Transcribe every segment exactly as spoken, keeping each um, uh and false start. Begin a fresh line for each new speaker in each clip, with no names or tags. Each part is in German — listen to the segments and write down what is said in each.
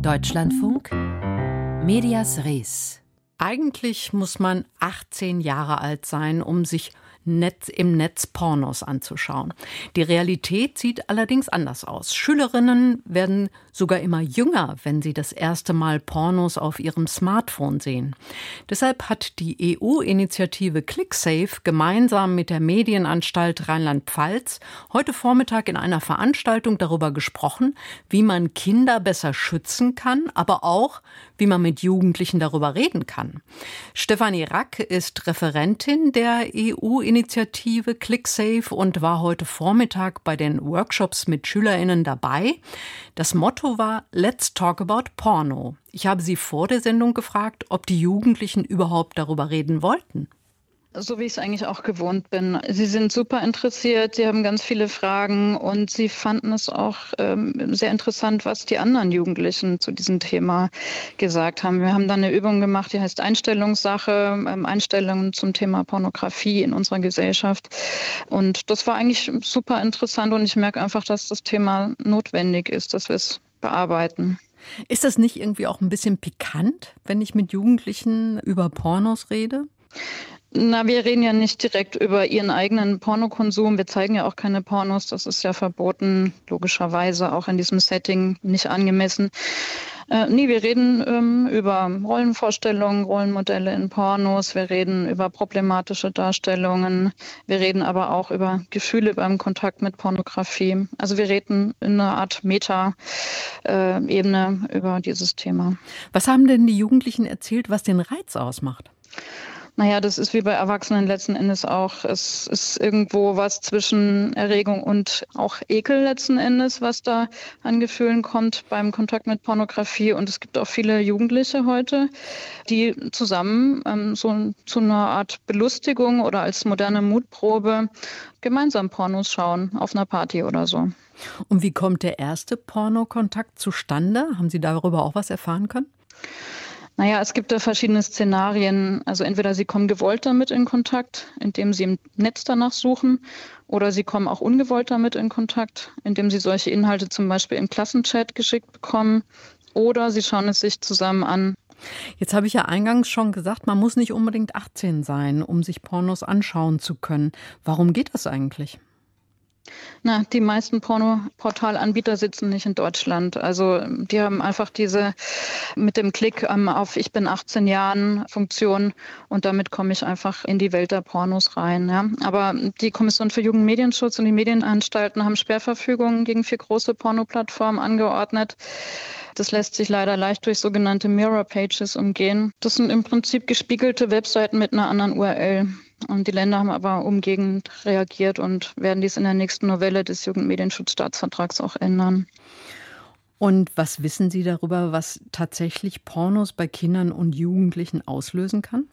Deutschlandfunk, Medias Res.
Eigentlich muss man achtzehn Jahre alt sein, um sich Netz, im Netz Pornos anzuschauen. Die Realität sieht allerdings anders aus. Schülerinnen werden sogar immer jünger, wenn sie das erste Mal Pornos auf ihrem Smartphone sehen. Deshalb hat die E U-Initiative ClickSafe gemeinsam mit der Medienanstalt Rheinland-Pfalz heute Vormittag in einer Veranstaltung darüber gesprochen, wie man Kinder besser schützen kann, aber auch, wie man mit Jugendlichen darüber reden kann. Stefanie Rack ist Referentin der E U-Initiative ClickSafe und war heute Vormittag bei den Workshops mit SchülerInnen dabei. Das Motto war Let's Talk About Porno. Ich habe sie vor der Sendung gefragt, ob die Jugendlichen überhaupt darüber reden wollten.
So wie ich es eigentlich auch gewohnt bin. Sie sind super interessiert, sie haben ganz viele Fragen und sie fanden es auch ähm, sehr interessant, was die anderen Jugendlichen zu diesem Thema gesagt haben. Wir haben dann eine Übung gemacht, die heißt Einstellungssache, ähm, Einstellungen zum Thema Pornografie in unserer Gesellschaft. Und das war eigentlich super interessant und ich merke einfach, dass das Thema notwendig ist, dass wir es bearbeiten.
Ist das nicht irgendwie auch ein bisschen pikant, wenn ich mit Jugendlichen über Pornos rede?
Na, wir reden ja nicht direkt über ihren eigenen Pornokonsum. Wir zeigen ja auch keine Pornos. Das ist ja verboten, logischerweise auch in diesem Setting nicht angemessen. Äh, nee, wir reden ähm, über Rollenvorstellungen, Rollenmodelle in Pornos. Wir reden über problematische Darstellungen. Wir reden aber auch über Gefühle beim Kontakt mit Pornografie. Also wir reden in einer Art Meta-Ebene äh, über dieses Thema.
Was haben denn die Jugendlichen erzählt, was den Reiz ausmacht?
Naja, das ist wie bei Erwachsenen letzten Endes auch. Es ist irgendwo was zwischen Erregung und auch Ekel letzten Endes, was da an Gefühlen kommt beim Kontakt mit Pornografie. Und es gibt auch viele Jugendliche heute, die zusammen ähm, so zu einer Art Belustigung oder als moderne Mutprobe gemeinsam Pornos schauen, auf einer Party oder so.
Und wie kommt der erste Pornokontakt zustande? Haben Sie darüber auch was erfahren können?
Naja, es gibt da verschiedene Szenarien. Also entweder sie kommen gewollt damit in Kontakt, indem sie im Netz danach suchen, oder sie kommen auch ungewollt damit in Kontakt, indem sie solche Inhalte zum Beispiel im Klassenchat geschickt bekommen, oder sie schauen es sich zusammen an.
Jetzt habe ich ja eingangs schon gesagt, man muss nicht unbedingt achtzehn sein, um sich Pornos anschauen zu können. Warum geht das eigentlich?
Na, die meisten Pornoportalanbieter sitzen nicht in Deutschland. Also die haben einfach diese mit dem Klick ähm, auf Ich bin achtzehn Jahren Funktion und damit komme ich einfach in die Welt der Pornos rein. Ja. Aber die Kommission für Jugendmedienschutz und die Medienanstalten haben Sperrverfügungen gegen vier große Pornoplattformen angeordnet. Das lässt sich leider leicht durch sogenannte Mirror Pages umgehen. Das sind im Prinzip gespiegelte Webseiten mit einer anderen U R L. Und die Länder haben aber umgehend reagiert und werden dies in der nächsten Novelle des Jugendmedienschutzstaatsvertrags auch ändern.
Und was wissen Sie darüber, was tatsächlich Pornos bei Kindern und Jugendlichen auslösen kann?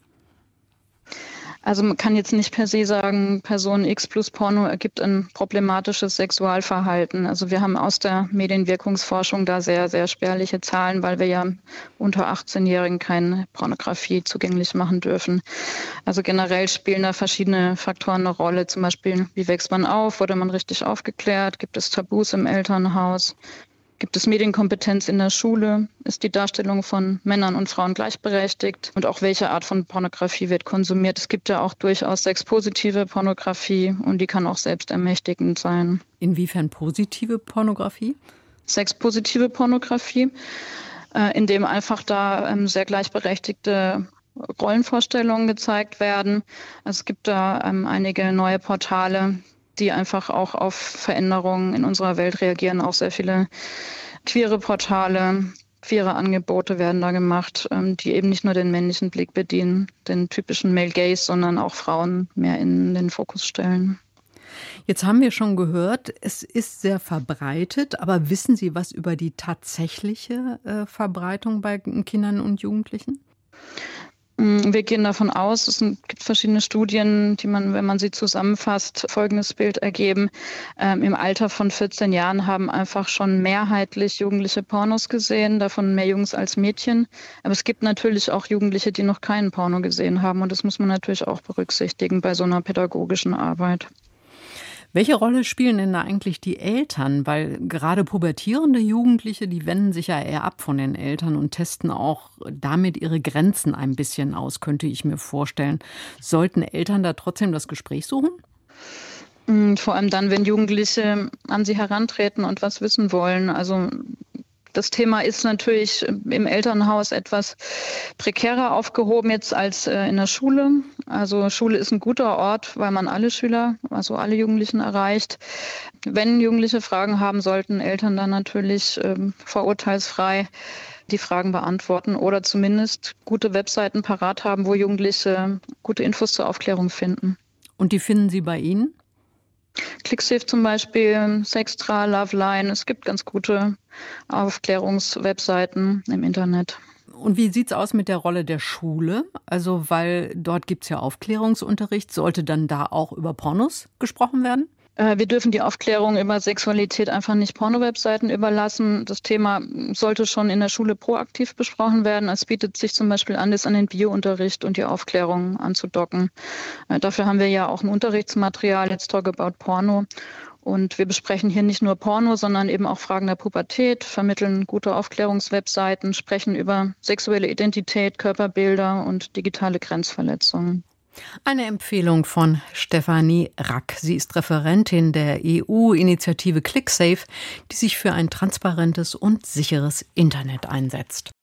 Also man kann jetzt nicht per se sagen, Person X plus Porno ergibt ein problematisches Sexualverhalten. Also wir haben aus der Medienwirkungsforschung da sehr, sehr spärliche Zahlen, weil wir ja unter achtzehnjährigen keine Pornografie zugänglich machen dürfen. Also generell spielen da verschiedene Faktoren eine Rolle. Zum Beispiel, wie wächst man auf? Wurde man richtig aufgeklärt? Gibt es Tabus im Elternhaus? Gibt es Medienkompetenz in der Schule? Ist die Darstellung von Männern und Frauen gleichberechtigt? Und auch welche Art von Pornografie wird konsumiert? Es gibt ja auch durchaus sexpositive Pornografie und die kann auch selbstermächtigend sein.
Inwiefern positive Pornografie?
Sexpositive Pornografie, äh, in dem einfach da ähm, sehr gleichberechtigte Rollenvorstellungen gezeigt werden. Es gibt da ähm, einige neue Portale, die einfach auch auf Veränderungen in unserer Welt reagieren. Auch sehr viele queere Portale, queere Angebote werden da gemacht, die eben nicht nur den männlichen Blick bedienen, den typischen Male Gaze, sondern auch Frauen mehr in den Fokus stellen.
Jetzt haben wir schon gehört, es ist sehr verbreitet, aber wissen Sie was über die tatsächliche äh, Verbreitung bei Kindern und Jugendlichen?
Wir gehen davon aus, es gibt verschiedene Studien, die man, wenn man sie zusammenfasst, folgendes Bild ergeben. Ähm, Im Alter von vierzehn Jahren haben einfach schon mehrheitlich Jugendliche Pornos gesehen, davon mehr Jungs als Mädchen. Aber es gibt natürlich auch Jugendliche, die noch keinen Porno gesehen haben und das muss man natürlich auch berücksichtigen bei so einer pädagogischen Arbeit.
Welche Rolle spielen denn da eigentlich die Eltern? Weil gerade pubertierende Jugendliche, die wenden sich ja eher ab von den Eltern und testen auch damit ihre Grenzen ein bisschen aus, könnte ich mir vorstellen. Sollten Eltern da trotzdem das Gespräch suchen?
Vor allem dann, wenn Jugendliche an sie herantreten und was wissen wollen. Also das Thema ist natürlich im Elternhaus etwas prekärer aufgehoben jetzt als in der Schule. Also Schule ist ein guter Ort, weil man alle Schüler, also alle Jugendlichen erreicht. Wenn Jugendliche Fragen haben, sollten Eltern dann natürlich ähm, vorurteilsfrei die Fragen beantworten oder zumindest gute Webseiten parat haben, wo Jugendliche gute Infos zur Aufklärung finden.
Und die finden Sie bei Ihnen?
ClickSafe zum Beispiel, Sextra, Loveline. Es gibt ganz gute Aufklärungswebseiten im Internet.
Und wie sieht's aus mit der Rolle der Schule? Also, weil dort gibt's ja Aufklärungsunterricht. Sollte dann da auch über Pornos gesprochen werden?
Wir dürfen die Aufklärung über Sexualität einfach nicht Porno-Webseiten überlassen. Das Thema sollte schon in der Schule proaktiv besprochen werden. Es bietet sich zum Beispiel an, das an den Biounterricht und die Aufklärung anzudocken. Dafür haben wir ja auch ein Unterrichtsmaterial, Let's Talk About Porno. Und wir besprechen hier nicht nur Porno, sondern eben auch Fragen der Pubertät, vermitteln gute Aufklärungswebseiten, sprechen über sexuelle Identität, Körperbilder und digitale Grenzverletzungen.
Eine Empfehlung von Stefanie Rack. Sie ist Referentin der E U-Initiative ClickSafe, die sich für ein transparentes und sicheres Internet einsetzt.